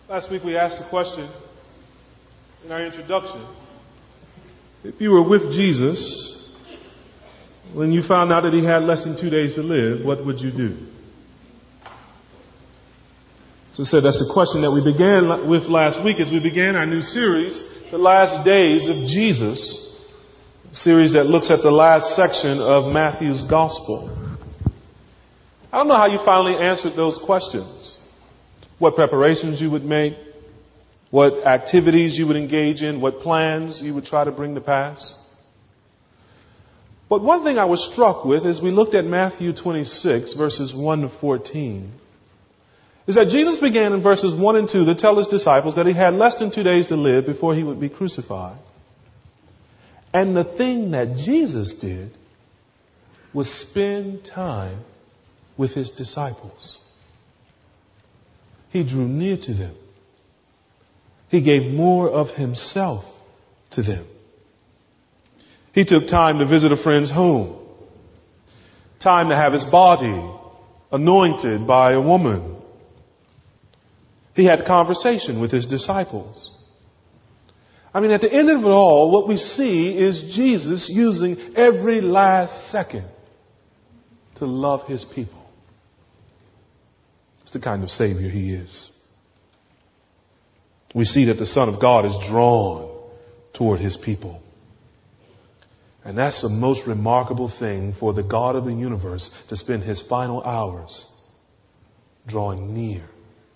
Last week we asked a question in our introduction. If you were with Jesus when you found out that he had less than 2 days to live, what would you do? So I said that's the question that we began with last week as we began our new series, The Last Days of Jesus, a series that looks at the last section of Matthew's Gospel. I don't know how you finally answered those questions. What preparations you would make, what activities you would engage in, what plans you would try to bring to pass. But one thing I was struck with as we looked at Matthew 26, verses 1 to 14, is that Jesus began in verses 1 and 2 to tell his disciples that he had less than 2 days to live before he would be crucified. And the thing that Jesus did was spend time with his disciples. He drew near to them. He gave more of himself to them. He took time to visit a friend's home. Time to have his body anointed by a woman. He had conversation with his disciples. I mean, at the end of it all, what we see is Jesus using every last second to love his people. It's the kind of Savior he is. We see that the Son of God is drawn toward his people. And that's the most remarkable thing for the God of the universe to spend his final hours drawing near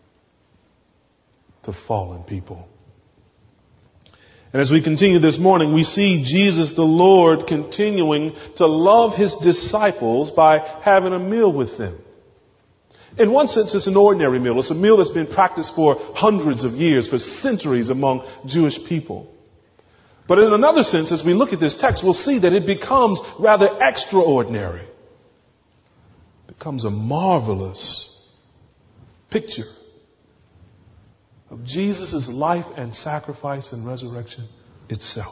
to fallen people. And as we continue this morning, we see Jesus the Lord continuing to love his disciples by having a meal with them. In one sense, it's an ordinary meal. It's a meal that's been practiced for hundreds of years, for centuries among Jewish people. But in another sense, as we look at this text, we'll see that it becomes rather extraordinary. It becomes a marvelous picture of Jesus' life and sacrifice and resurrection itself.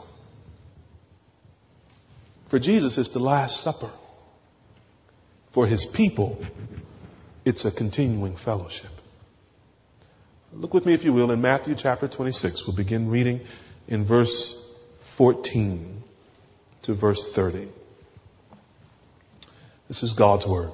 For Jesus, it's the Last Supper. For his people, it's a continuing fellowship. Look with me, if you will, in Matthew chapter 26. We'll begin reading in verse 14 to verse 30. This is God's word.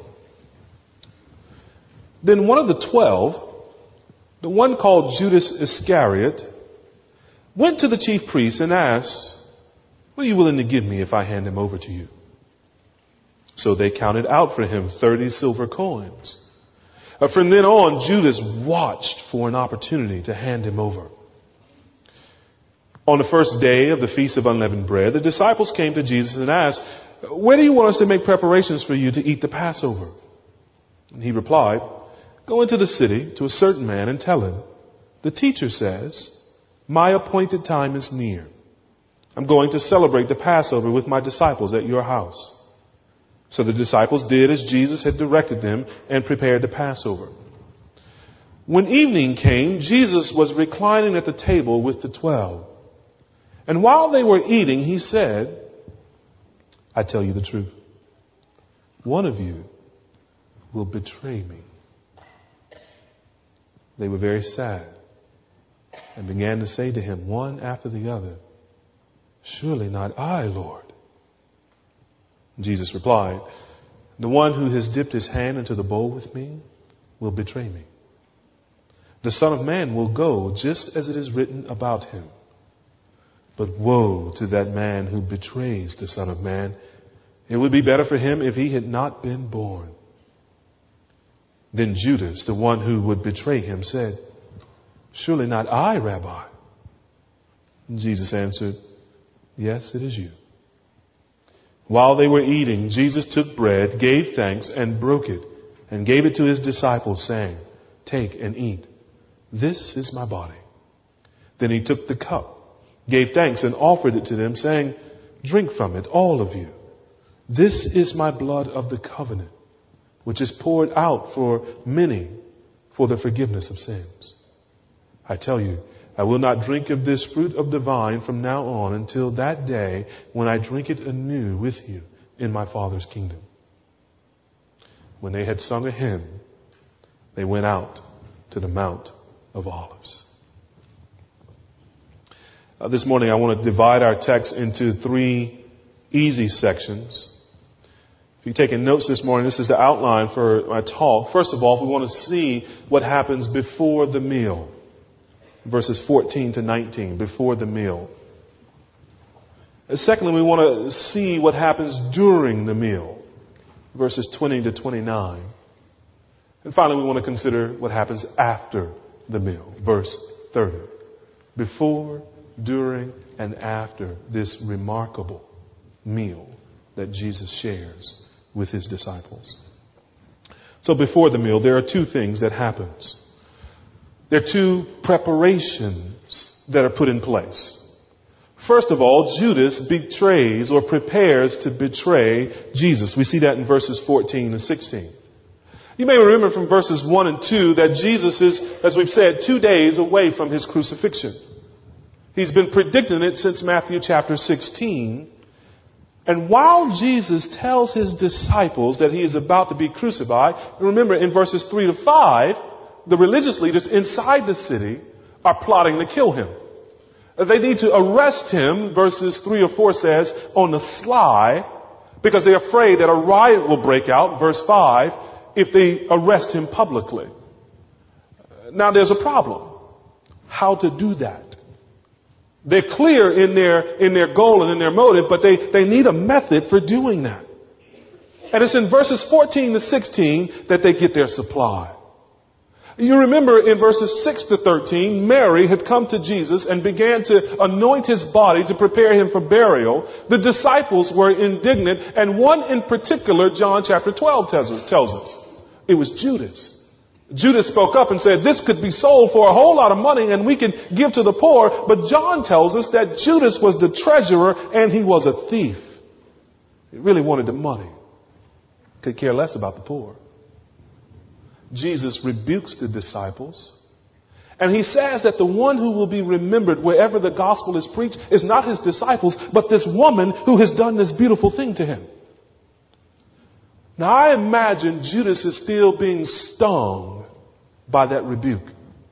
Then one of the 12, the one called Judas Iscariot, went to the chief priests and asked, "What are you willing to give me if I hand him over to you?" So they counted out for him 30 silver coins. From then on, Judas watched for an opportunity to hand him over. On the first day of the Feast of Unleavened Bread, the disciples came to Jesus and asked, "Where do you want us to make preparations for you to eat the Passover?" And he replied, "Go into the city to a certain man and tell him, 'The teacher says, my appointed time is near. I'm going to celebrate the Passover with my disciples at your house.'" So the disciples did as Jesus had directed them and prepared the Passover. When evening came, Jesus was reclining at the table with the 12. And while they were eating, he said, "I tell you the truth. One of you will betray me." They were very sad and began to say to him one after the other, "Surely not I, Lord." Jesus replied, "The one who has dipped his hand into the bowl with me will betray me. The Son of Man will go just as it is written about him. But woe to that man who betrays the Son of Man. It would be better for him if he had not been born." Then Judas, the one who would betray him, said, "Surely not I, Rabbi." And Jesus answered, "Yes, it is you." While they were eating, Jesus took bread, gave thanks, and broke it, and gave it to his disciples, saying, "Take and eat. This is my body." Then he took the cup, gave thanks, and offered it to them, saying, "Drink from it, all of you. This is my blood of the covenant, which is poured out for many for the forgiveness of sins. I tell you, I will not drink of this fruit of the vine from now on until that day when I drink it anew with you in my Father's kingdom." When they had sung a hymn, they went out to the Mount of Olives. This morning I want to divide our text into 3 easy sections. If you're taking notes this morning, this is the outline for my talk. First of all, we want to see what happens before the meal. Verses 14 to 19, before the meal. And secondly, we want to see what happens during the meal. Verses 20 to 29. And finally, we want to consider what happens after the meal. Verse 30. Before, during, and after this remarkable meal that Jesus shares with his disciples. So before the meal, there are 2 things that happens. There are 2 preparations that are put in place. First of all, Judas betrays or prepares to betray Jesus. We see that in verses 14 and 16. You may remember from verses 1 and 2 that Jesus is, as we've said, 2 days away from his crucifixion. He's been predicting it since Matthew chapter 16. And while Jesus tells his disciples that he is about to be crucified, remember in verses 3 to 5, the religious leaders inside the city are plotting to kill him. They need to arrest him, verses 3 or 4 says, on the sly, because they're afraid that a riot will break out, verse 5, if they arrest him publicly. Now there's a problem. How to do that? They're clear in their goal and in their motive, but they need a method for doing that. And it's in verses 14 to 16 that they get their supply. You remember in verses 6 to 13, Mary had come to Jesus and began to anoint his body to prepare him for burial. The disciples were indignant, and one in particular, John chapter 12 tells us. It was Judas. Judas spoke up and said, this could be sold for a whole lot of money and we can give to the poor. But John tells us that Judas was the treasurer and he was a thief. He really wanted the money. Could care less about the poor. Jesus rebukes the disciples. And he says that the one who will be remembered wherever the gospel is preached is not his disciples, but this woman who has done this beautiful thing to him. Now I imagine Judas is still being stung by that rebuke.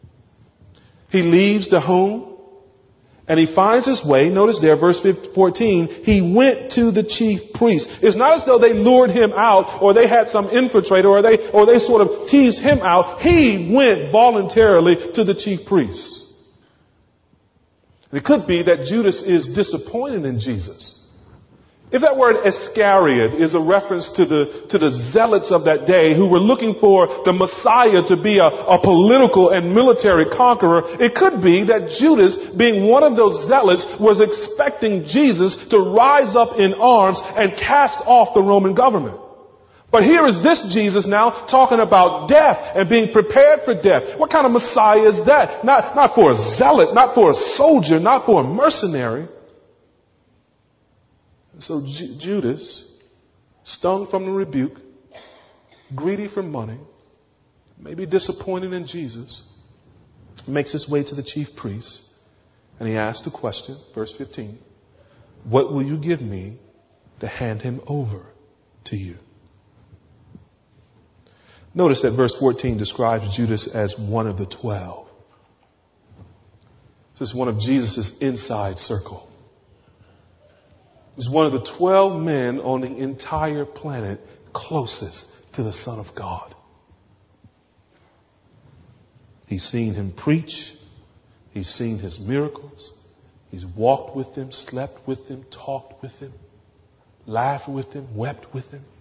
He leaves the home and he finds his way. Notice there, verse 14, he went to the chief priest. It's not as though they lured him out or they had some infiltrator or they sort of teased him out. He went voluntarily to the chief priest. It could be that Judas is disappointed in Jesus. If that word Iscariot is a reference to the zealots of that day who were looking for the Messiah to be a political and military conqueror, it could be that Judas, being one of those zealots, was expecting Jesus to rise up in arms and cast off the Roman government. But here is this Jesus now talking about death and being prepared for death. What kind of Messiah is that? Not for a zealot, not for a soldier, not for a mercenary. So Judas, stung from the rebuke, greedy for money, maybe disappointed in Jesus, makes his way to the chief priest and he asks the question, verse 15, what will you give me to hand him over to you? Notice that verse 14 describes Judas as one of the 12. This is one of Jesus' inside circle. He's one of the 12 men on the entire planet closest to the Son of God. He's seen him preach. He's seen his miracles. He's walked with him, slept with him, talked with him, laughed with him, wept with him.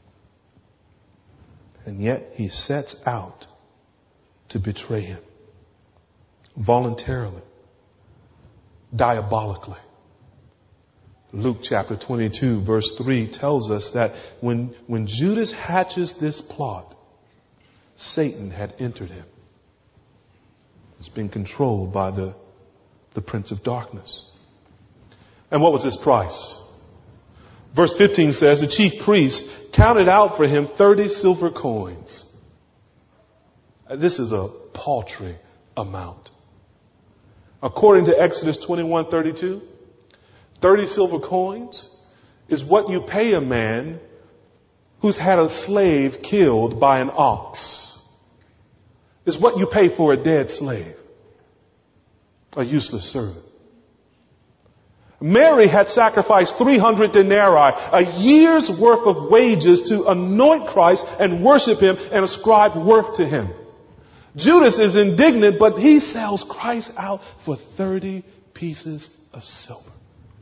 And yet he sets out to betray him voluntarily, diabolically. Luke chapter 22 verse 3 tells us that when Judas hatches this plot, Satan had entered him. It's been controlled by the prince of darkness. And what was his price? Verse 15 says the chief priest counted out for him 30 silver coins. This is a paltry amount. According to Exodus 21:32, 30 silver coins is what you pay a man who's had a slave killed by an ox. It's what you pay for a dead slave, a useless servant. Mary had sacrificed 300 denarii, a year's worth of wages to anoint Christ and worship him and ascribe worth to him. Judas is indignant, but he sells Christ out for 30 pieces of silver.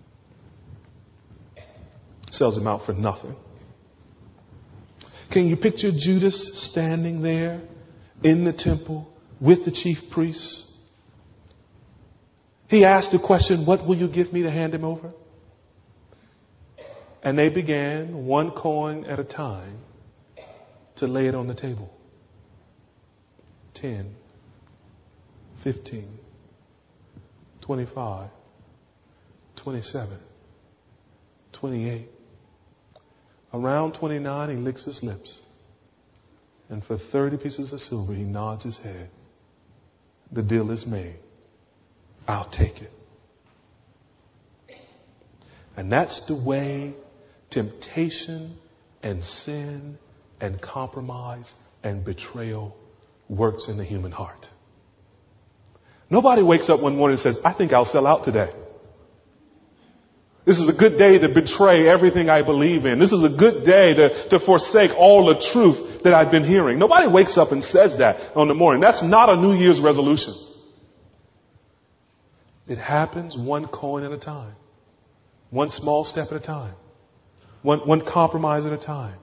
Sells him out for nothing. Can you picture Judas standing there in the temple with the chief priests? He asked the question, what will you give me to hand him over? And they began, one coin at a time, to lay it on the table. 10, 15, 25, 27, 28. Around 29, he licks his lips. And for 30 pieces of silver, he nods his head. The deal is made. I'll take it. And that's the way temptation and sin and compromise and betrayal works in the human heart. Nobody wakes up one morning and says, I think I'll sell out today. This is a good day to betray everything I believe in. This is a good day to forsake all the truth that I've been hearing. Nobody wakes up and says that on the morning. That's not a New Year's resolution. It happens one coin at a time. One small step at a time. One compromise at a time.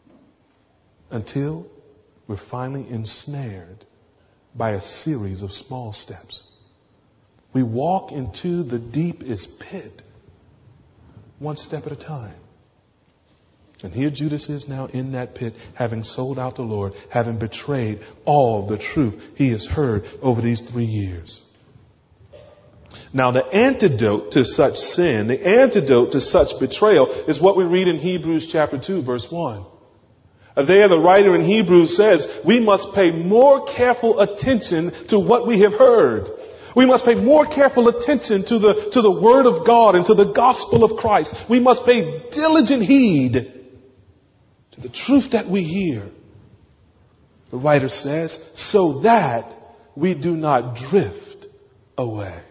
Until we're finally ensnared by a series of small steps. We walk into the deepest pit one step at a time. And here Judas is now in that pit, having sold out the Lord, having betrayed all the truth he has heard over these 3 years. Now, the antidote to such sin, the antidote to such betrayal is what we read in Hebrews chapter 2, verse 1. There, the writer in Hebrews says, we must pay more careful attention to what we have heard. We must pay more careful attention to the Word of God and to the gospel of Christ. We must pay diligent heed to the truth that we hear. The writer says, so that we do not drift away.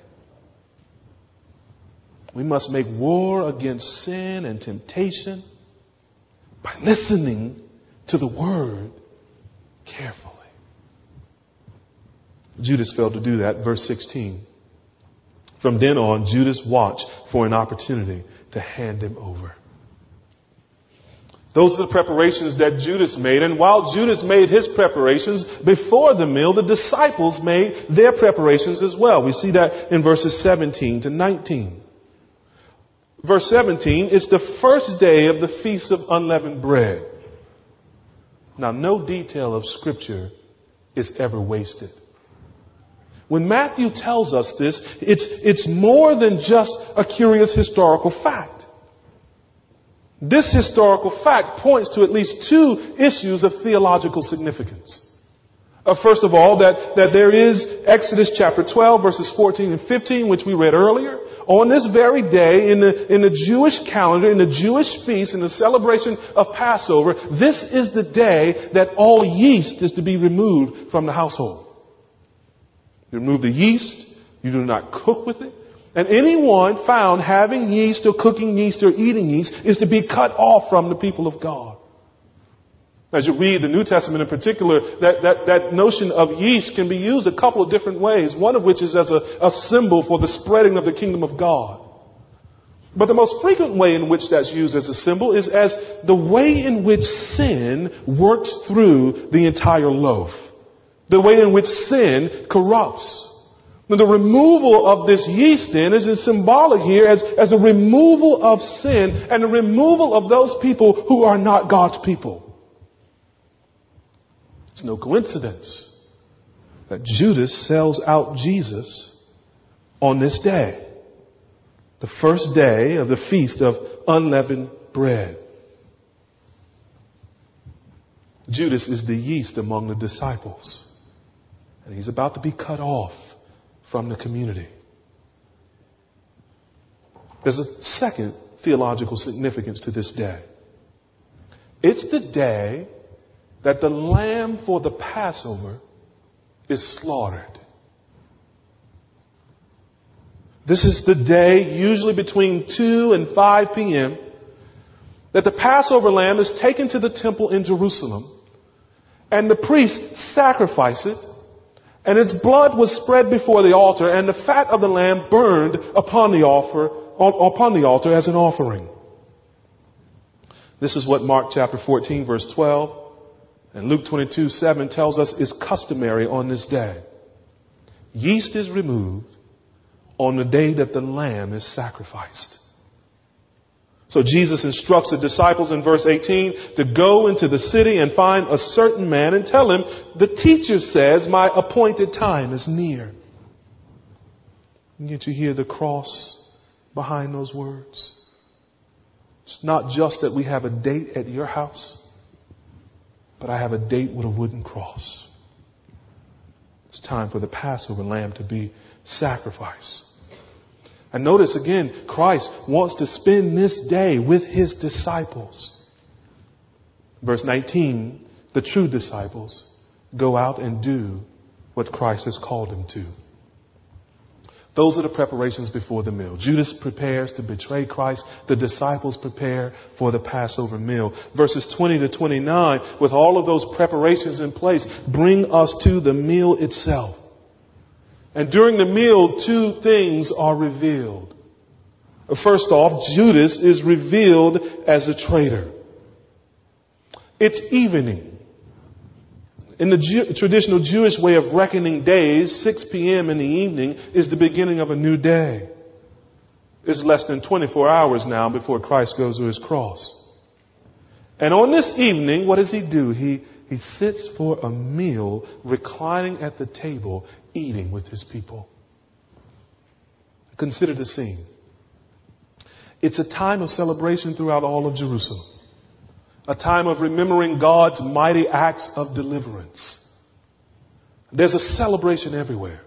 We must make war against sin and temptation by listening to the Word carefully. Judas failed to do that. Verse 16. From then on, Judas watched for an opportunity to hand him over. Those are the preparations that Judas made. And while Judas made his preparations before the meal, the disciples made their preparations as well. We see that in verses 17 to 19. Verse 17 is the first day of the Feast of Unleavened Bread. Now, no detail of Scripture is ever wasted. When Matthew tells us this, it's more than just a curious historical fact. This historical fact points to at least two issues of theological significance. First of all, that there is Exodus chapter 12, verses 14 and 15, which we read earlier. On this very day, in the Jewish calendar, in the Jewish feast, in the celebration of Passover, this is the day that all yeast is to be removed from the household. You remove the yeast, you do not cook with it, and anyone found having yeast or cooking yeast or eating yeast is to be cut off from the people of God. As you read the New Testament in particular, that notion of yeast can be used a couple of different ways, one of which is as a symbol for the spreading of the kingdom of God. But the most frequent way in which that's used as a symbol is as the way in which sin works through the entire loaf. The way in which sin corrupts. Now, the removal of this yeast then is symbolic here as a removal of sin and a removal of those people who are not God's people. It's no coincidence that Judas sells out Jesus on this day, the first day of the Feast of Unleavened Bread. Judas is the yeast among the disciples, and he's about to be cut off from the community. There's a second theological significance to this day. It's the day that the lamb for the Passover is slaughtered. This is the day, usually between 2 and 5 p.m., that the Passover lamb is taken to the temple in Jerusalem, and the priests sacrifice it, and its blood was spread before the altar, and the fat of the lamb burned upon the altar as an offering. This is what Mark chapter 14, verse 12, and Luke 22:7 tells us is customary on this day. Yeast is removed on the day that the lamb is sacrificed. So Jesus instructs the disciples in verse 18 to go into the city and find a certain man and tell him, the teacher says my appointed time is near. Can't you hear the cross behind those words? It's not just that we have a date at your house, but I have a date with a wooden cross. It's time for the Passover lamb to be sacrificed. And notice again, Christ wants to spend this day with his disciples. Verse 19, the true disciples go out and do what Christ has called them to. Those are the preparations before the meal. Judas prepares to betray Christ. The disciples prepare for the Passover meal. Verses 20 to 29, with all of those preparations in place, bring us to the meal itself. And during the meal, two things are revealed. First off, Judas is revealed as a traitor. It's evening. In the traditional Jewish way of reckoning days, 6 p.m. in the evening is the beginning of a new day. It's less than 24 hours now before Christ goes to his cross. And on this evening, what does he do? He sits for a meal, reclining at the table, eating with his people. Consider the scene. It's a time of celebration throughout all of Jerusalem. A time of remembering God's mighty acts of deliverance. There's a celebration everywhere.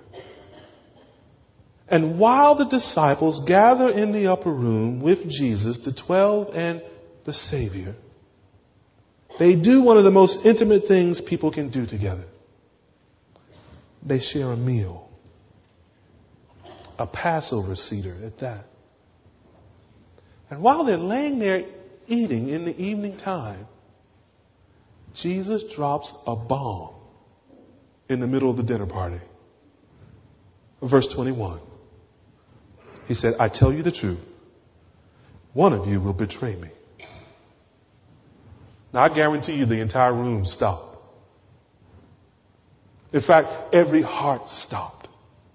And while the disciples gather in the upper room with Jesus, the 12 and the Savior, they do one of the most intimate things people can do together. They share a meal. A Passover Seder at that. And while they're laying there eating in the evening time, Jesus drops a bomb in the middle of the dinner party. Verse 21. He said, I tell you the truth. One of you will betray me. Now, I guarantee you the entire room stopped. In fact, every heart stopped.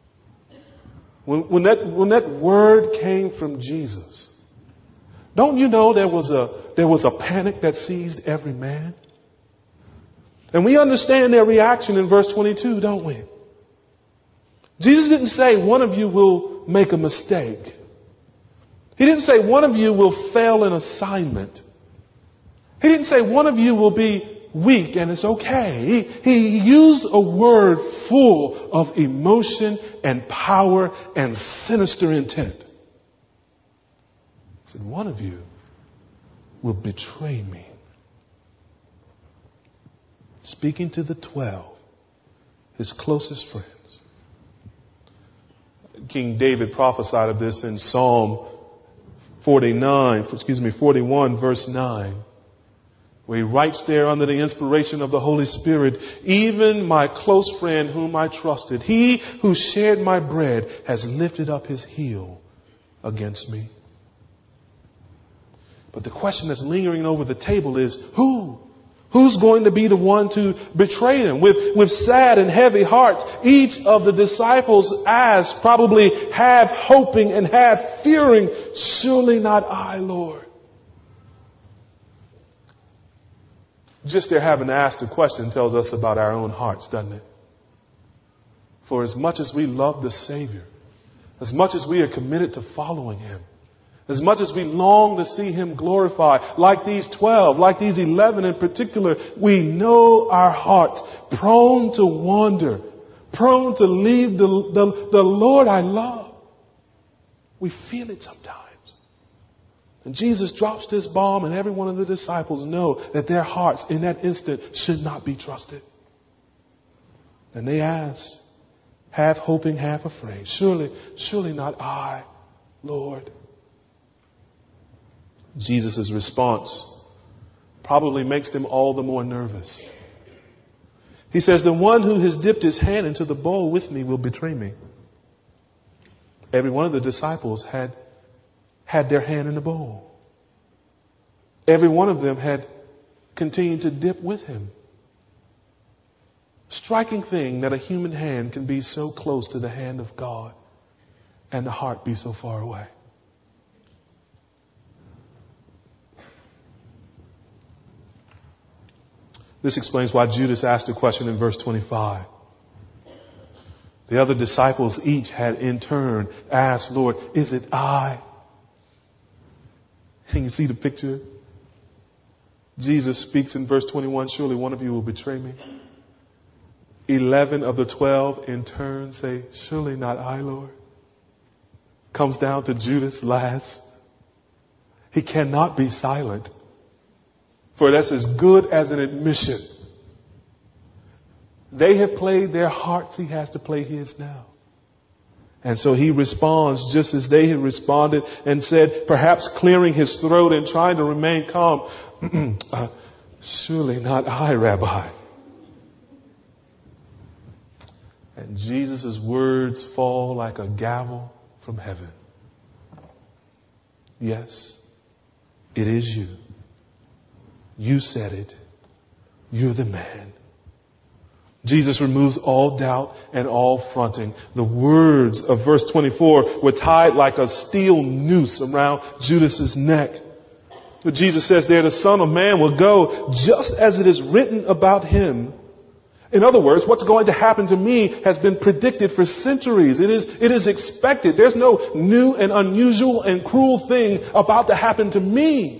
When that word came from Jesus, don't you know there was a panic that seized every man? And we understand their reaction in verse 22, don't we? Jesus didn't say one of you will make a mistake. He didn't say one of you will fail an assignment. He didn't say one of you will be weak and it's okay. He used a word full of emotion and power and sinister intent. He said, one of you will betray me. Speaking to the 12, his closest friends. King David prophesied of this in Psalm 41, verse 9. Where he writes there under the inspiration of the Holy Spirit, even my close friend whom I trusted, he who shared my bread has lifted up his heel against me. But the question that's lingering over the table is, who? Who's going to be the one to betray him? With sad and heavy hearts, each of the disciples asked, probably half hoping and half fearing, surely not I, Lord. Just their having to ask the question tells us about our own hearts, doesn't it? For as much as we love the Savior, as much as we are committed to following him, as much as we long to see him glorified, like these 12, like these 11 in particular, we know our hearts prone to wander, prone to leave the Lord I love. We feel it sometimes. And Jesus drops this bomb and every one of the disciples know that their hearts in that instant should not be trusted. And they ask, half hoping, half afraid. Surely not I, Lord. Jesus' response probably makes them all the more nervous. He says, the one who has dipped his hand into the bowl with me will betray me. Every one of the disciples had their hand in the bowl. Every one of them had continued to dip with him. Striking thing that a human hand can be so close to the hand of God and the heart be so far away. This explains why Judas asked a question in verse 25. The other disciples each had in turn asked, Lord, is it I? Can you see the picture? Jesus speaks in verse 21, surely one of you will betray me. 11 of the 12 in turn say, surely not I, Lord. Comes down to Judas last. He cannot be silent. For that's as good as an admission. They have played their hearts. He has to play his now. And so he responds just as they had responded and said, perhaps clearing his throat and trying to remain calm. Surely not I, Rabbi. And Jesus' words fall like a gavel from heaven. Yes, it is you. You said it. You're the man. Jesus removes all doubt and all fronting. The words of verse 24 were tied like a steel noose around Judas's neck. But Jesus says there, the Son of Man will go just as it is written about him. In other words, what's going to happen to me has been predicted for centuries. It is expected. There's no new and unusual and cruel thing about to happen to me.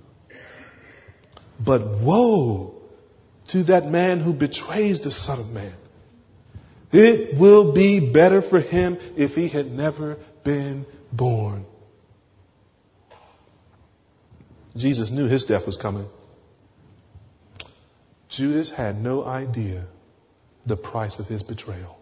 But woe to that man who betrays the Son of Man. It will be better for him if he had never been born. Jesus knew his death was coming. Judas had no idea the price of his betrayal.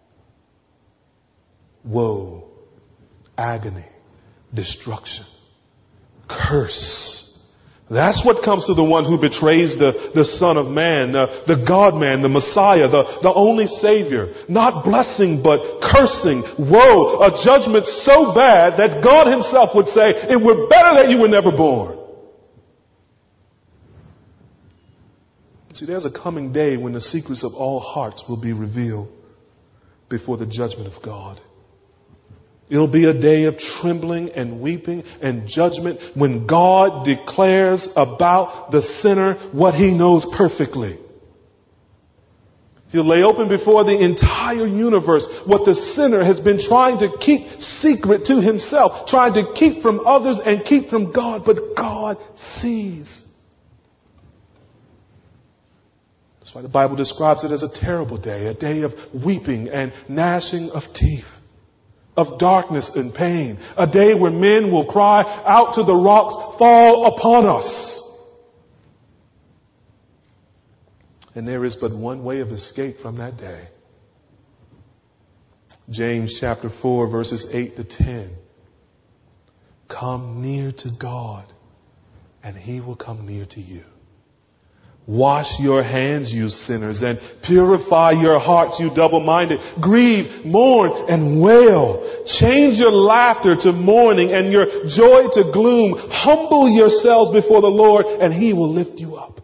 Woe, agony, destruction, curse. That's what comes to the one who betrays the Son of Man, the God-man, the Messiah, the only Savior. Not blessing, but cursing. Woe, a judgment so bad that God himself would say, it were better that you were never born. See, there's a coming day when the secrets of all hearts will be revealed before the judgment of God. It'll be a day of trembling and weeping and judgment when God declares about the sinner what he knows perfectly. He'll lay open before the entire universe what the sinner has been trying to keep secret to himself, trying to keep from others and keep from God, but God sees. That's why the Bible describes it as a terrible day, a day of weeping and gnashing of teeth, of darkness and pain, a day where men will cry out to the rocks, fall upon us. And there is but one way of escape from that day. James chapter 4 verses 8 to 10. Come near to God and he will come near to you. Wash your hands, you sinners, and purify your hearts, you double-minded. Grieve, mourn, and wail. Change your laughter to mourning and your joy to gloom. Humble yourselves before the Lord, and he will lift you up.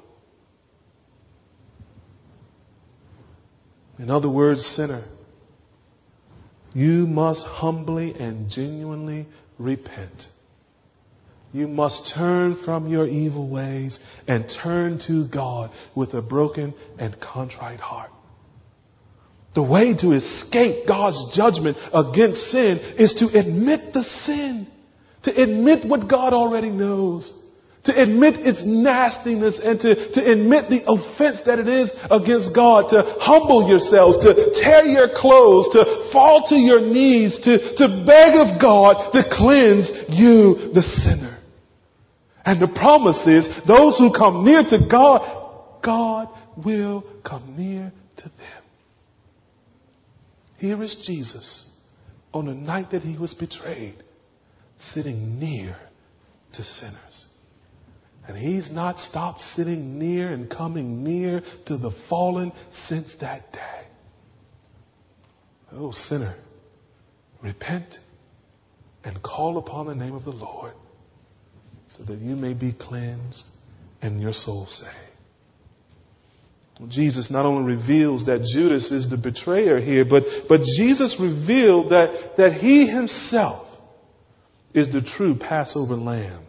In other words, sinner, you must humbly and genuinely repent. You must turn from your evil ways and turn to God with a broken and contrite heart. The way to escape God's judgment against sin is to admit the sin, to admit what God already knows, to admit its nastiness and to admit the offense that it is against God, to humble yourselves, to tear your clothes, to fall to your knees, to beg of God to cleanse you, the sinner. And the promise is, those who come near to God, God will come near to them. Here is Jesus on the night that he was betrayed, sitting near to sinners. And he's not stopped sitting near and coming near to the fallen since that day. Oh, sinner, repent and call upon the name of the Lord so that you may be cleansed and your soul saved. Well, Jesus not only reveals that Judas is the betrayer here, but Jesus revealed that he himself is the true Passover lamb.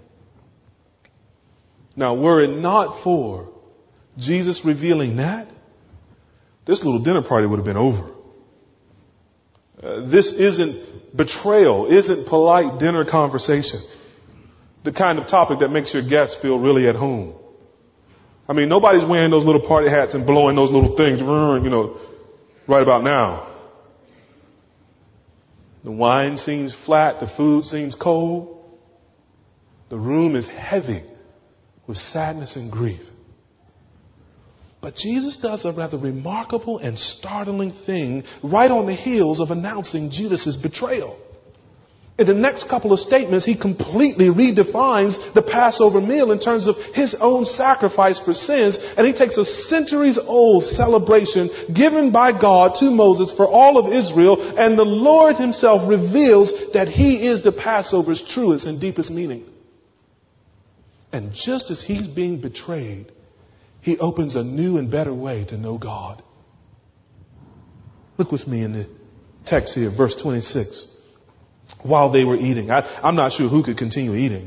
Now, were it not for Jesus revealing that, this little dinner party would have been over. This isn't betrayal, isn't polite dinner conversation. The kind of topic that makes your guests feel really at home. I mean, nobody's wearing those little party hats and blowing those little things, right about now. The wine seems flat, the food seems cold. The room is heavy with sadness and grief. But Jesus does a rather remarkable and startling thing right on the heels of announcing Judas's betrayal. In the next couple of statements, he completely redefines the Passover meal in terms of his own sacrifice for sins. And he takes a centuries-old celebration given by God to Moses for all of Israel. And the Lord himself reveals that he is the Passover's truest and deepest meaning. And just as he's being betrayed, he opens a new and better way to know God. Look with me in the text here, verse 26. While they were eating. I'm not sure who could continue eating.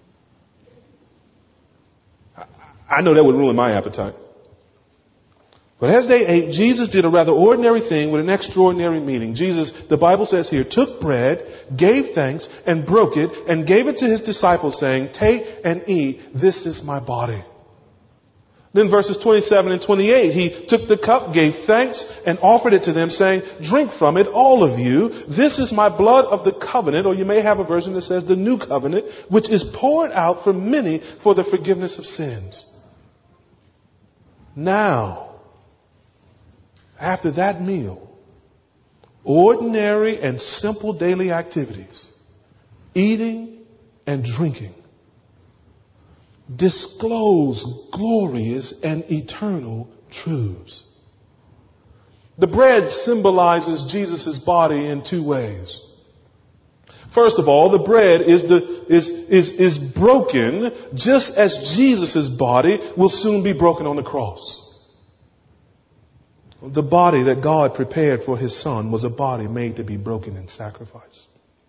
I know that would ruin my appetite. But as they ate, Jesus did a rather ordinary thing with an extraordinary meaning. Jesus, the Bible says here, took bread, gave thanks, and broke it, and gave it to his disciples, saying, "Take and eat. This is my body." Then verses 27 and 28, he took the cup, gave thanks, and offered it to them, saying, "Drink from it, all of you. This is my blood of the covenant," or you may have a version that says the new covenant, "which is poured out for many for the forgiveness of sins." Now, after that meal, ordinary and simple daily activities, eating and drinking, disclose glorious and eternal truths. The bread symbolizes Jesus' body in two ways. First of all, the bread is broken just as Jesus' body will soon be broken on the cross. The body that God prepared for his son was a body made to be broken in sacrifice.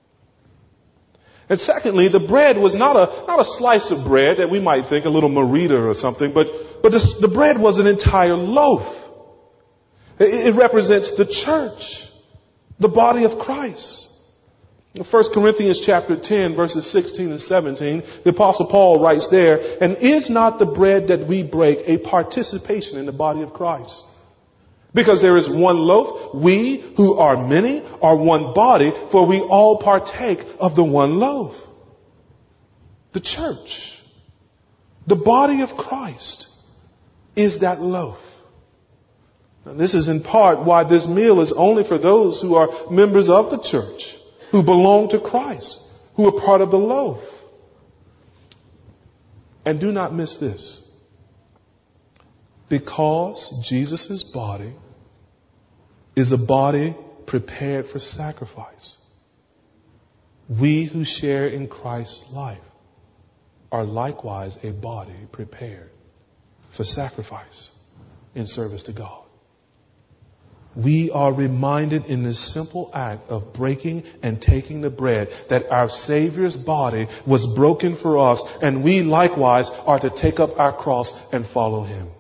And secondly, the bread was not a slice of bread that we might think a little marita or something, but the bread was an entire loaf. It represents the church, the body of Christ. In 1 Corinthians chapter 10, verses 16 and 17, the Apostle Paul writes there, "And is not the bread that we break a participation in the body of Christ? Because there is one loaf, we who are many are one body, for we all partake of the one loaf." The church, the body of Christ, is that loaf. Now, this is in part why this meal is only for those who are members of the church, who belong to Christ, who are part of the loaf. And do not miss this. Because Jesus' body is a body prepared for sacrifice, we who share in Christ's life are likewise a body prepared for sacrifice in service to God. We are reminded in this simple act of breaking and taking the bread that our Savior's body was broken for us, and we likewise are to take up our cross and follow him.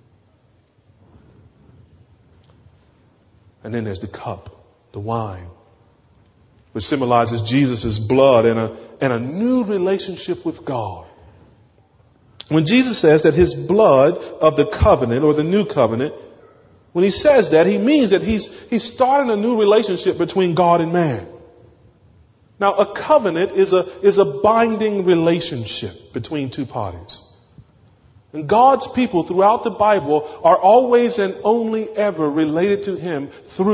And then there's the cup, the wine, which symbolizes Jesus' blood and a new relationship with God. When Jesus says that his blood of the covenant or the new covenant, when he says that, he means that he's starting a new relationship between God and man. Now, a covenant is a binding relationship between two parties. And God's people throughout the Bible are always and only ever related to him through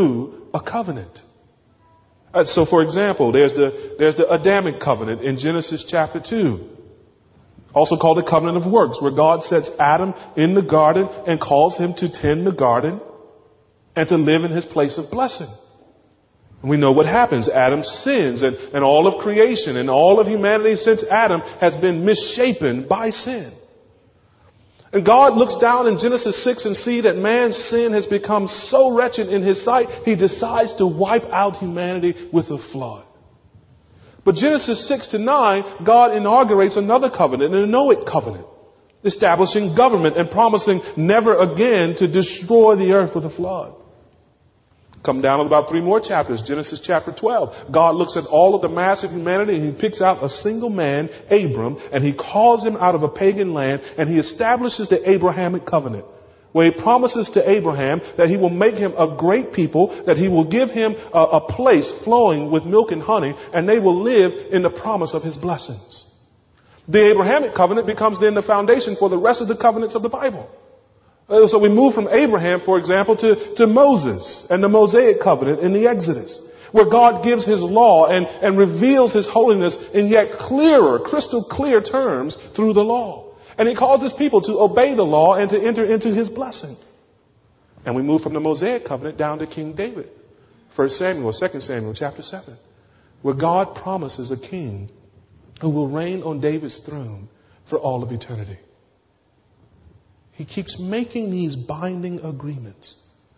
a covenant. So, for example, there's the Adamic covenant in Genesis chapter 2, also called the covenant of works, where God sets Adam in the garden and calls him to tend the garden and to live in his place of blessing. And we know what happens. Adam sins, and all of creation and all of humanity since Adam has been misshapen by sin. And God looks down in Genesis 6 and sees that man's sin has become so wretched in his sight, he decides to wipe out humanity with a flood. But Genesis 6 to 9, God inaugurates another covenant, a Noahic covenant, establishing government and promising never again to destroy the earth with a flood. Come down about 3 more chapters, Genesis chapter 12. God looks at all of the mass of humanity and he picks out a single man, Abram, and he calls him out of a pagan land and he establishes the Abrahamic covenant, where he promises to Abraham that he will make him a great people, that he will give him a place flowing with milk and honey, and they will live in the promise of his blessings. The Abrahamic covenant becomes then the foundation for the rest of the covenants of the Bible. So we move from Abraham, for example, to Moses and the Mosaic covenant in the Exodus, where God gives his law and reveals his holiness in yet clearer, crystal clear terms through the law. And he calls his people to obey the law and to enter into his blessing. And we move from the Mosaic covenant down to King David, 1 Samuel, 2 Samuel, chapter 7, where God promises a king who will reign on David's throne for all of eternity. He keeps making these binding agreements,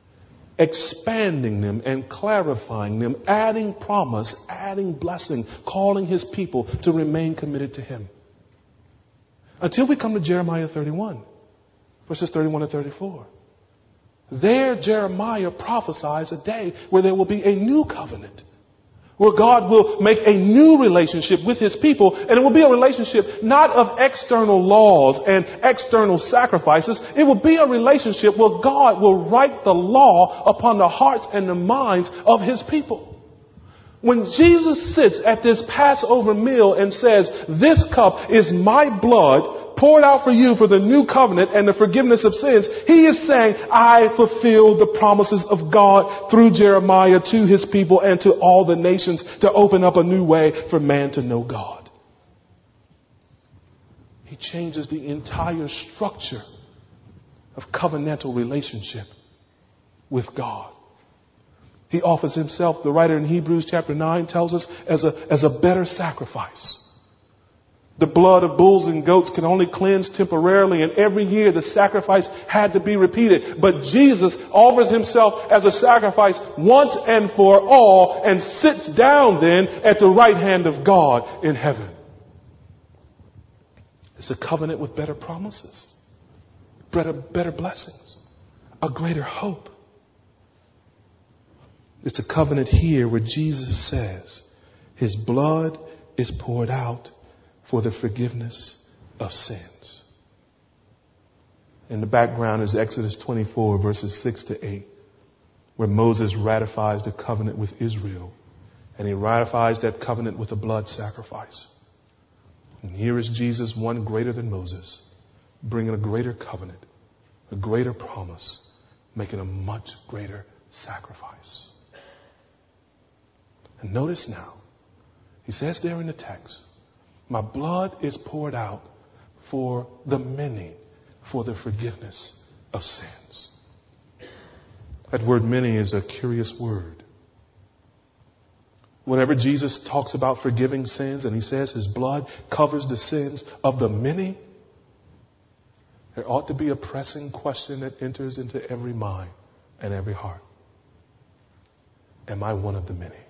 expanding them and clarifying them, adding promise, adding blessing, calling his people to remain committed to him. Until we come to Jeremiah 31, verses 31 and 34. There, Jeremiah prophesies a day where there will be a new covenant, where God will make a new relationship with his people, and it will be a relationship not of external laws and external sacrifices. It will be a relationship where God will write the law upon the hearts and the minds of his people. When Jesus sits at this Passover meal and says, "This cup is my blood poured out for you for the new covenant and the forgiveness of sins," he is saying, I fulfill the promises of God through Jeremiah to his people and to all the nations to open up a new way for man to know God. He changes the entire structure of covenantal relationship with God. He offers himself, the writer in Hebrews chapter 9 tells us, as a better sacrifice. The blood of bulls and goats can only cleanse temporarily, and every year the sacrifice had to be repeated. But Jesus offers himself as a sacrifice once and for all and sits down then at the right hand of God in heaven. It's a covenant with better promises, better blessings, a greater hope. It's a covenant here where Jesus says his blood is poured out for the forgiveness of sins. In the background is Exodus 24, verses 6 to 8, where Moses ratifies the covenant with Israel. And he ratifies that covenant with a blood sacrifice. And here is Jesus, one greater than Moses, bringing a greater covenant, a greater promise, making a much greater sacrifice. And notice now, he says there in the text, my blood is poured out for the many, for the forgiveness of sins. That word many is a curious word. Whenever Jesus talks about forgiving sins and he says his blood covers the sins of the many, there ought to be a pressing question that enters into every mind and every heart. Am I one of the many?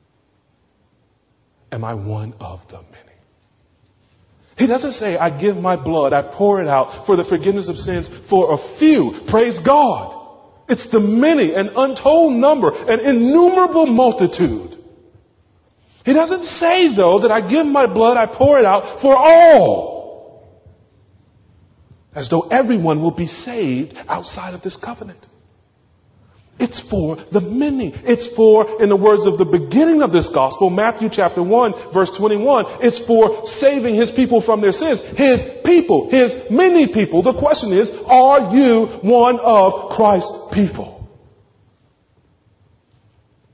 Am I one of the many? He doesn't say, I give my blood, I pour it out for the forgiveness of sins for a few. Praise God. It's the many, an untold number, an innumerable multitude. He doesn't say, though, that I give my blood, I pour it out for all. As though everyone will be saved outside of this covenant. It's for the many. It's for, in the words of the beginning of this gospel, Matthew chapter 1, verse 21, it's for saving his people from their sins. His people, his many people. The question is, are you one of Christ's people?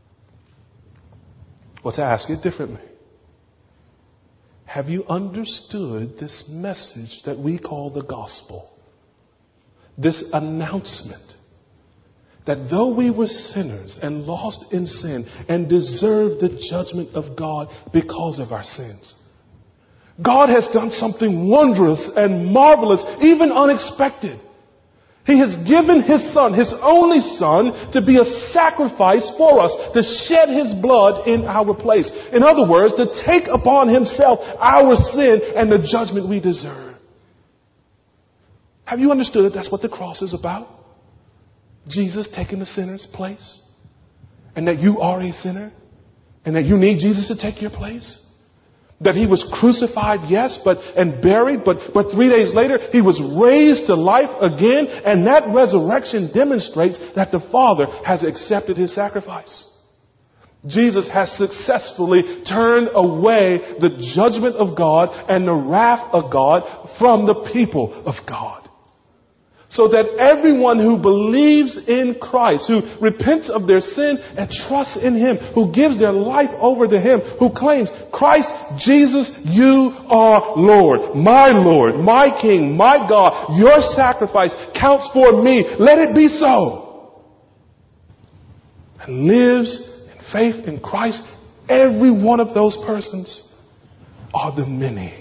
Well, to ask it differently, have you understood this message that we call the gospel? This announcement that though we were sinners and lost in sin and deserved the judgment of God because of our sins, God has done something wondrous and marvelous, even unexpected. He has given His Son, His only Son, to be a sacrifice for us, to shed His blood in our place. In other words, to take upon Himself our sin and the judgment we deserve. Have you understood that that's what the cross is about? Jesus taking the sinner's place? And that you are a sinner? And that you need Jesus to take your place? That He was crucified, yes, and buried, but 3 days later He was raised to life again, and that resurrection demonstrates that the Father has accepted His sacrifice. Jesus has successfully turned away the judgment of God and the wrath of God from the people of God. So that everyone who believes in Christ, who repents of their sin and trusts in Him, who gives their life over to Him, who claims, Christ Jesus, you are Lord, my King, my God, your sacrifice counts for me. Let it be so. And lives in faith in Christ, every one of those persons are the many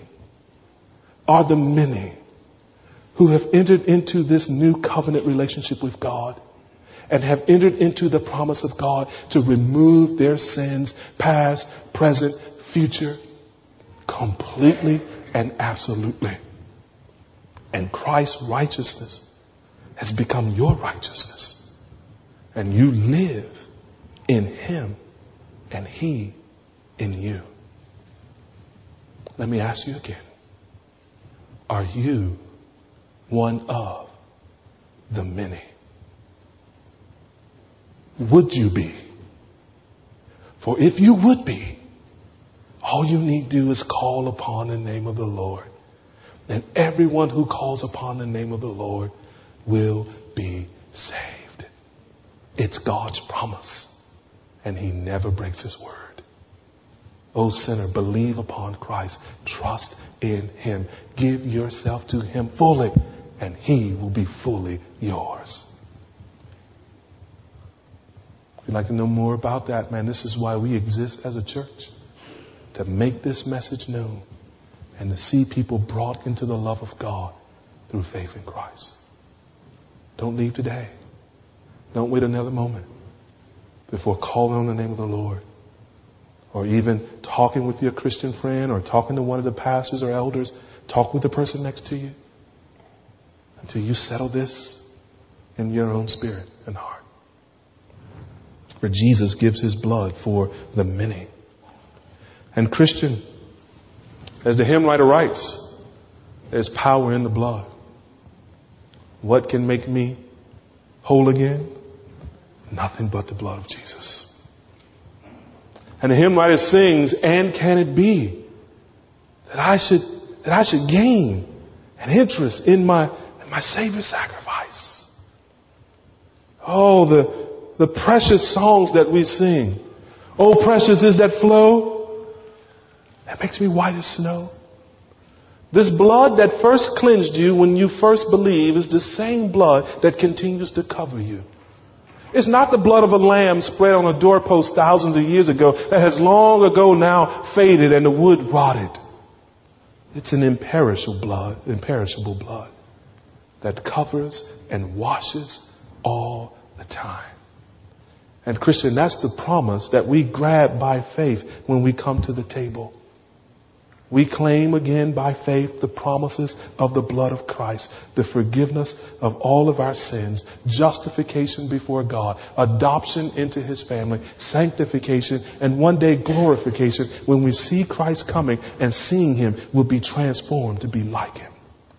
who have entered into this new covenant relationship with God and have entered into the promise of God to remove their sins, past, present, future, completely and absolutely. And Christ's righteousness has become your righteousness. And you live in Him and He in you. Let me ask you again. Are you one of the many? Would you be? For if you would be, all you need to do is call upon the name of the Lord. And everyone who calls upon the name of the Lord will be saved. It's God's promise. And He never breaks His word. O sinner, believe upon Christ. Trust in Him. Give yourself to Him fully. And He will be fully yours. If you'd like to know more about that, man, this is why we exist as a church. To make this message known. And to see people brought into the love of God through faith in Christ. Don't leave today. Don't wait another moment before calling on the name of the Lord. Or even talking with your Christian friend or talking to one of the pastors or elders. Talk with the person next to you. Until you settle this in your own spirit and heart. For Jesus gives His blood for the many. And Christian, as the hymn writer writes, there's power in the blood. What can make me whole again? Nothing but the blood of Jesus. And the hymn writer sings, and can it be that I should gain an interest in my Savior's sacrifice? Oh, the precious songs that we sing. Oh, precious is that flow that makes me white as snow. This blood that first cleansed you when you first believe is the same blood that continues to cover you. It's not the blood of a lamb spread on a doorpost thousands of years ago that has long ago now faded and the wood rotted. It's an imperishable blood that covers and washes all the time. And Christian, that's the promise that we grab by faith when we come to the table. We claim again by faith the promises of the blood of Christ, the forgiveness of all of our sins, justification before God, adoption into His family, sanctification, and one day glorification when we see Christ coming, and seeing Him will be transformed to be like Him.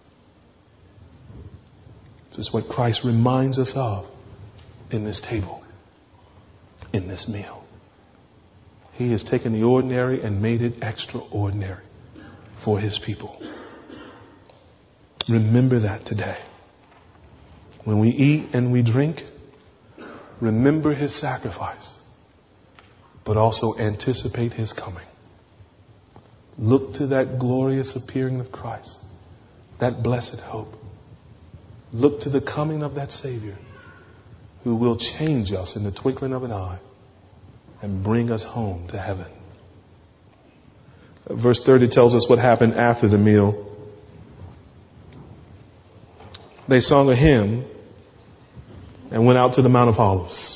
This is what Christ reminds us of in this table, in this meal. He has taken the ordinary and made it extraordinary for His people. Remember that today. When we eat and we drink, remember His sacrifice. but also anticipate his coming. Look to that glorious appearing of Christ, that blessed hope. Look to the coming of that Savior who will change us in the twinkling of an eye and bring us home to heaven. Verse 30 tells us what happened after the meal. They sung a hymn and went out to the Mount of Olives.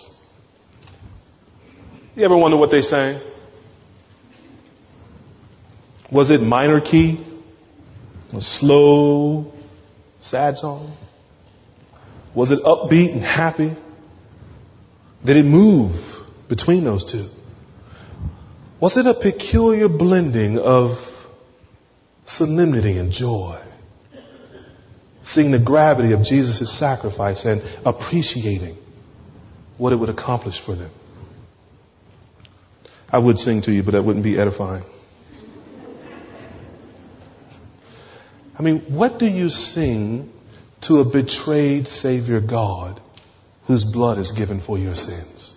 You ever wonder what they sang? Was it minor key? A slow, sad song? Was it upbeat and happy? Did it move between those two? Was it a peculiar blending of solemnity and joy? Seeing the gravity of Jesus' sacrifice and appreciating what it would accomplish for them. I would sing to you, but that wouldn't be edifying. I mean, what do you sing to a betrayed Savior God whose blood is given for your sins?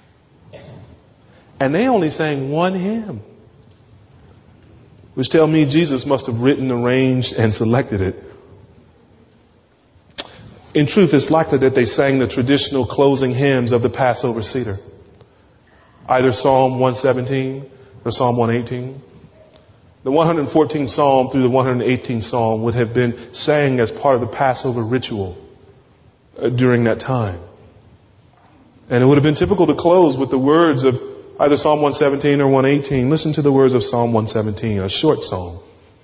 And they only sang one hymn, which tell me Jesus must have written, arranged, and selected it. In truth, it's likely that they sang the traditional closing hymns of the Passover Seder. Either Psalm 117 or Psalm 118. The 114th Psalm through the 118th Psalm would have been sang as part of the Passover ritual during that time. And it would have been typical to close with the words of either Psalm 117 or 118. Listen to the words of Psalm 117, a short psalm.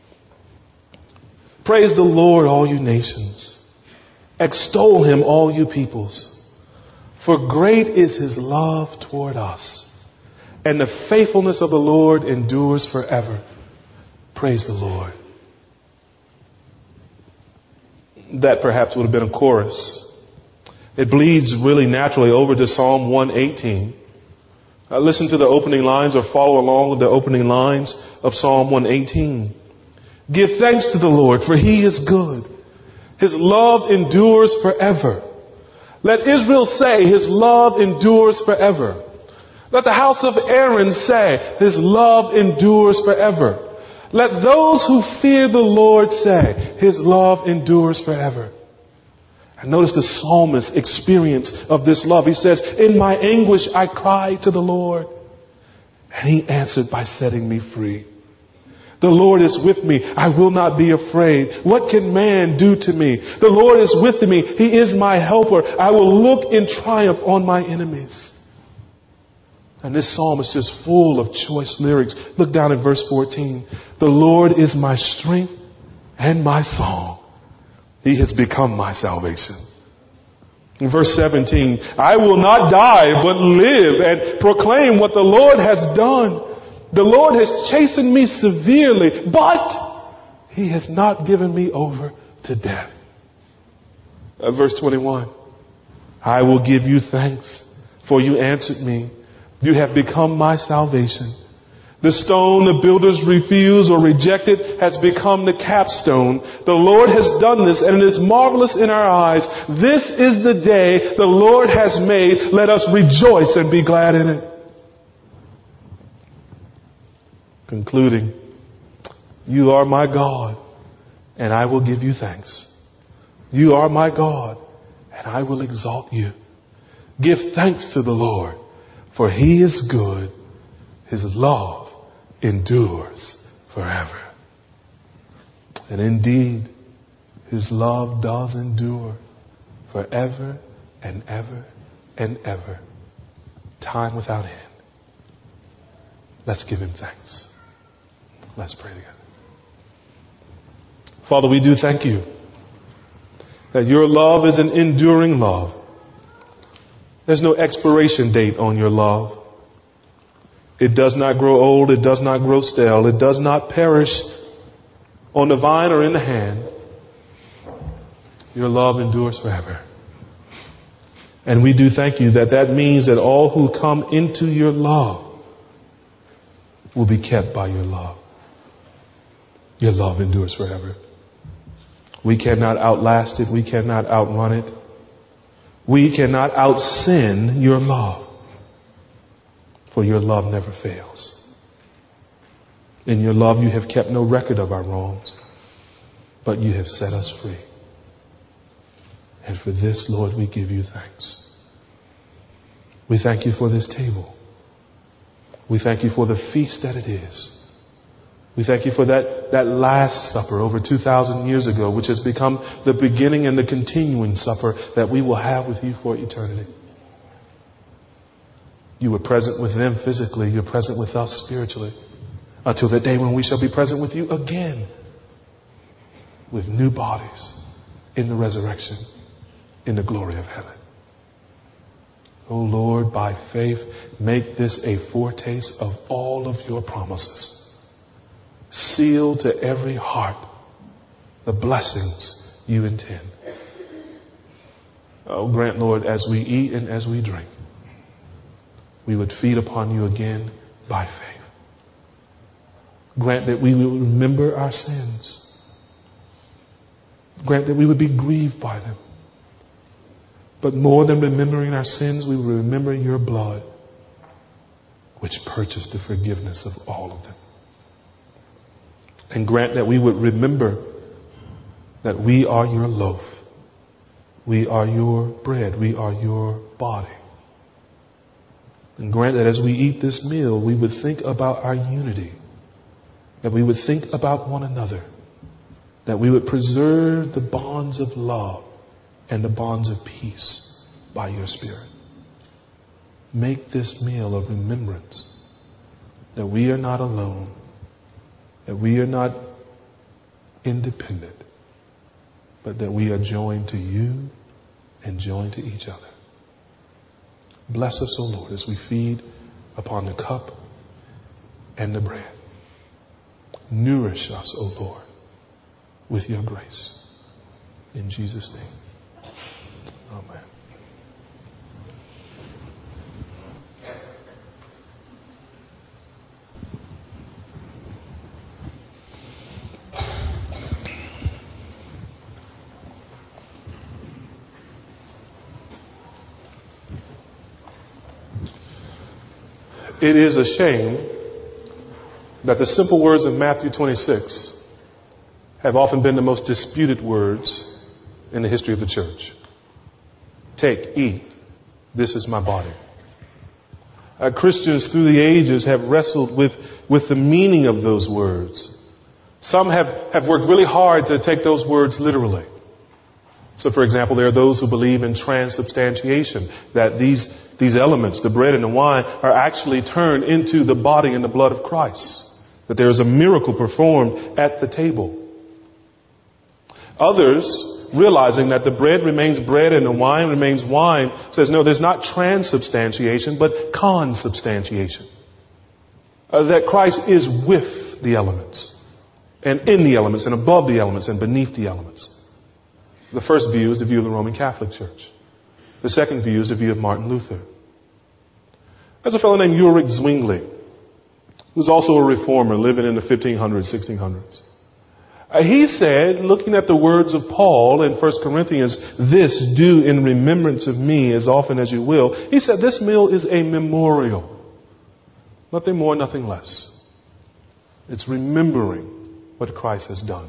Praise the Lord, all you nations. Extol him, all you peoples. For great is his love toward us, and the faithfulness of the Lord endures forever. Praise the Lord. That perhaps would have been a chorus. It bleeds really naturally over to Psalm 118. Listen to the opening lines or follow along with the opening lines of Psalm 118. Give thanks to the Lord, for he is good. His love endures forever. Let Israel say, his love endures forever. Let the house of Aaron say, his love endures forever. Let those who fear the Lord say, his love endures forever. And notice the psalmist's experience of this love. He says, in my anguish I cried to the Lord, and he answered by setting me free. The Lord is with me. I will not be afraid. What can man do to me? The Lord is with me. He is my helper. I will look in triumph on my enemies. And this psalm is just full of choice lyrics. Look down at verse 14. The Lord is my strength and my song. He has become my salvation. In verse 17, I will not die but live and proclaim what the Lord has done. The Lord has chastened me severely, but he has not given me over to death. Verse 21, I will give you thanks, for you answered me. You have become my salvation. The stone the builders refused or rejected has become the capstone. The Lord has done this, and it is marvelous in our eyes. This is the day the Lord has made. Let us rejoice and be glad in it. Concluding, you are my God, and I will give you thanks. You are my God, and I will exalt you. Give thanks to the Lord, for he is good. His love endures forever. And indeed, his love does endure forever and ever and ever, time without end. Let's give him thanks. Let's pray together. Father, we do thank you that your love is an enduring love. There's no expiration date on your love. It does not grow old. It does not grow stale. It does not perish on the vine or in the hand. Your love endures forever. And we do thank you that that means that all who come into your love will be kept by your love. Your love endures forever. We cannot outlast it. We cannot outrun it. We cannot out-sin your love. for your love never fails. In your love, you have kept no record of our wrongs, but you have set us free. And for this, Lord, we give you thanks. We thank you for this table. We thank you for the feast that it is. We thank you for that Last Supper over 2,000 years ago, which has become the beginning and the continuing supper that we will have with you for eternity. You were present with them physically. You're present with us spiritually. Until the day when we shall be present with you again. With new bodies in the resurrection, in the glory of heaven. Oh Lord, by faith, make this a foretaste of all of your promises. Seal to every heart the blessings you intend. Oh, grant, Lord, as we eat and as we drink, we would feed upon you again by faith. Grant that we will remember our sins. Grant that we would be grieved by them. But more than remembering our sins, we will remember your blood, which purchased the forgiveness of all of them. And grant that we would remember that we are your loaf. We are your bread. We are your body. And grant that as we eat this meal, we would think about our unity. That we would think about one another. That we would preserve the bonds of love and the bonds of peace by your Spirit. Make this meal a remembrance that we are not alone, that we are not independent, but that we are joined to you and joined to each other. Bless us, O Lord, as we feed upon the cup and the bread. Nourish us, O Lord, with your grace. In Jesus' name. Amen. It is a shame that the simple words of Matthew 26 have often been the most disputed words in the history of the church. Take, eat, this is my body. Christians through the ages have wrestled with the meaning of those words. Some have worked really hard to take those words literally. So, for example, there are those who believe in transubstantiation, that these elements, the bread and the wine, are actually turned into the body and the blood of Christ. That there is a miracle performed at the table. Others, realizing that the bread remains bread and the wine remains wine, says, no, there's not transubstantiation, but consubstantiation. That Christ is with the elements, and in the elements, and above the elements, and beneath the elements. The first view is the view of the Roman Catholic Church. The second view is the view of Martin Luther. There's a fellow named Ulrich Zwingli, who was also a reformer living in the 1500s, 1600s. He said, looking at the words of Paul in 1 Corinthians, this do in remembrance of me as often as you will. He said this meal is a memorial. Nothing more, nothing less. It's remembering what Christ has done.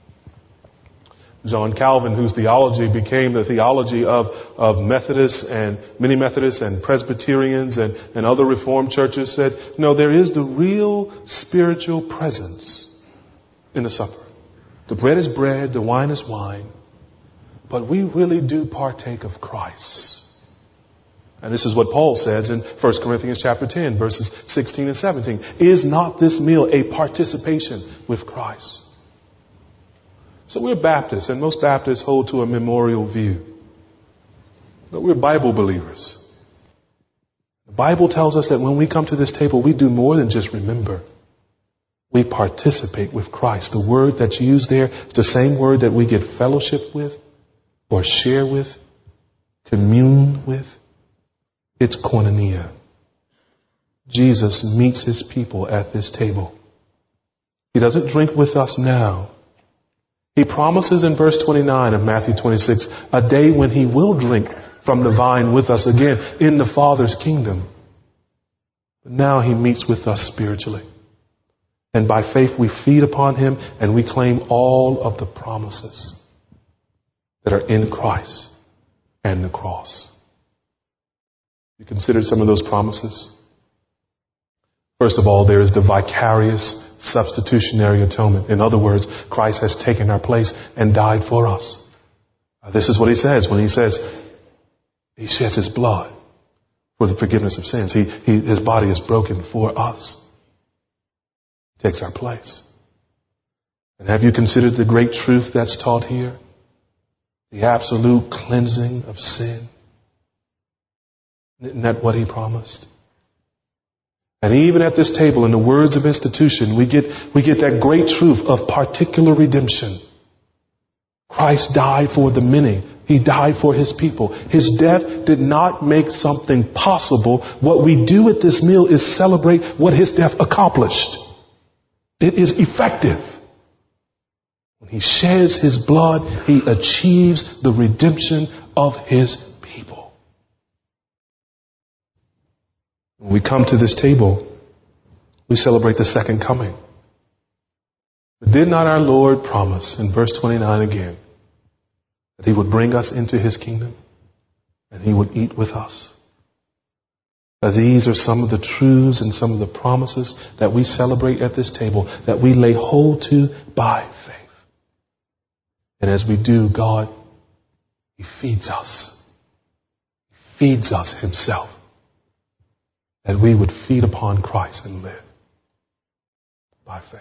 John Calvin, whose theology became the theology of Methodists and many Methodists and Presbyterians and other Reformed churches, said, no, there is the real spiritual presence in the supper. The bread is bread, the wine is wine, but we really do partake of Christ. And this is what Paul says in 1 Corinthians chapter 10, verses 16 and 17. Is not this meal a participation with Christ? So we're Baptists, and most Baptists hold to a memorial view. But we're Bible believers. The Bible tells us that when we come to this table, we do more than just remember. We participate with Christ. The word that's used there is the same word that we get fellowship with, or share with, commune with. It's koinonia. Jesus meets his people at this table. He doesn't drink with us now. He promises in verse 29 of Matthew 26 a day when he will drink from the vine with us again in the Father's kingdom. But now he meets with us spiritually. And by faith we feed upon him and we claim all of the promises that are in Christ and the cross. You considered some of those promises? First of all, there is the vicarious substitutionary atonement. In other words, Christ has taken our place and died for us. This is what he says when he says he sheds his blood for the forgiveness of sins. His body is broken for us. He takes our place. And have you considered the great truth that's taught here? The absolute cleansing of sin. Isn't that what he promised? And even at this table, in the words of institution, we get that great truth of particular redemption. Christ died for the many. He died for his people. His death did not make something possible. What we do at this meal is celebrate what his death accomplished. It is effective. When he sheds his blood, he achieves the redemption of his people. When we come to this table, we celebrate the second coming. But did not our Lord promise in verse 29 again that he would bring us into his kingdom and he would eat with us? Now, these are some of the truths and some of the promises that we celebrate at this table, that we lay hold to by faith. And as we do, God, he feeds us. He feeds us himself. That we would feed upon Christ and live by faith.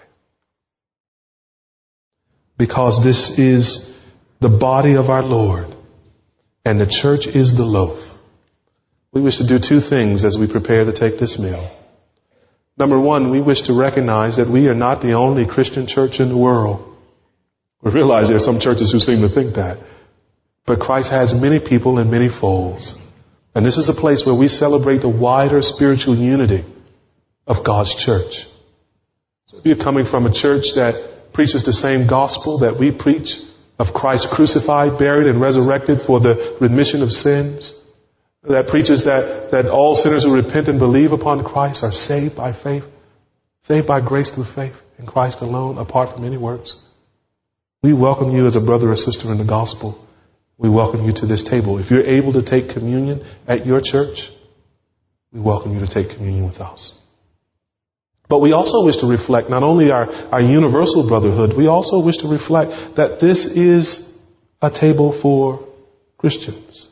Because this is the body of our Lord and the church is the loaf, we wish to do two things as we prepare to take this meal. Number one, we wish to recognize that we are not the only Christian church in the world. We realize there are some churches who seem to think that. But Christ has many people and many folds. And this is a place where we celebrate the wider spiritual unity of God's church. So if you're coming from a church that preaches the same gospel that we preach, of Christ crucified, buried, and resurrected for the remission of sins, that preaches that all sinners who repent and believe upon Christ are saved by faith, saved by grace through faith in Christ alone, apart from any works. We welcome you as a brother or sister in the gospel. We welcome you to this table. If you're able to take communion at your church, we welcome you to take communion with us. But we also wish to reflect not only our universal brotherhood, we also wish to reflect that this is a table for Christians.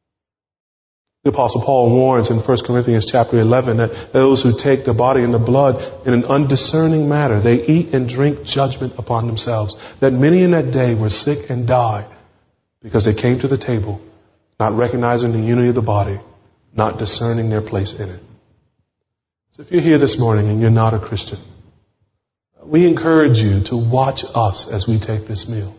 The Apostle Paul warns in 1 Corinthians chapter 11 that those who take the body and the blood in an undiscerning manner, they eat and drink judgment upon themselves. That many in that day were sick and died because they came to the table, not recognizing the unity of the body, not discerning their place in it. So if you're here this morning and you're not a Christian, we encourage you to watch us as we take this meal.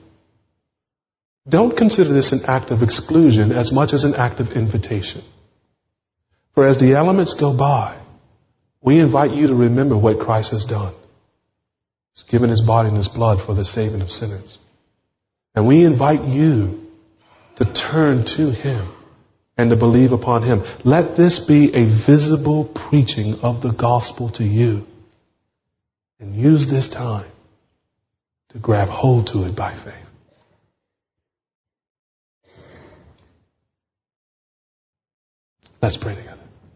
Don't consider this an act of exclusion as much as an act of invitation. For as the elements go by, we invite you to remember what Christ has done. He's given his body and his blood for the saving of sinners. And we invite you to turn to him and to believe upon him. Let this be a visible preaching of the gospel to you. And use this time to grab hold to it by faith. Let's pray together.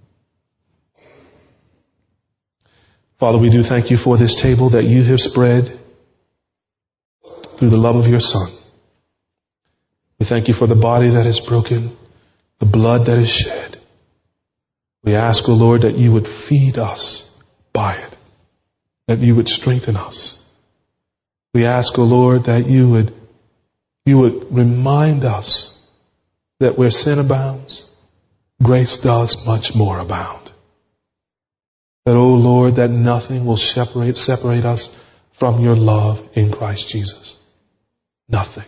Father, we do thank you for this table that you have spread through the love of your Son. We thank you for the body that is broken, the blood that is shed. We ask, O Lord, that you would feed us by it, that you would strengthen us. We ask, O Lord, that you would remind us that where sin abounds, grace does much more abound. That, O Lord, that nothing will separate us from your love in Christ Jesus. Nothing.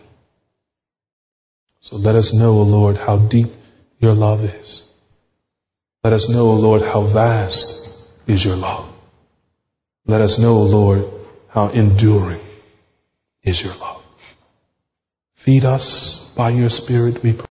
So let us know, O Lord, how deep your love is. Let us know, O Lord, how vast is your love. Let us know, O Lord, how enduring is your love. Feed us by your Spirit, we pray.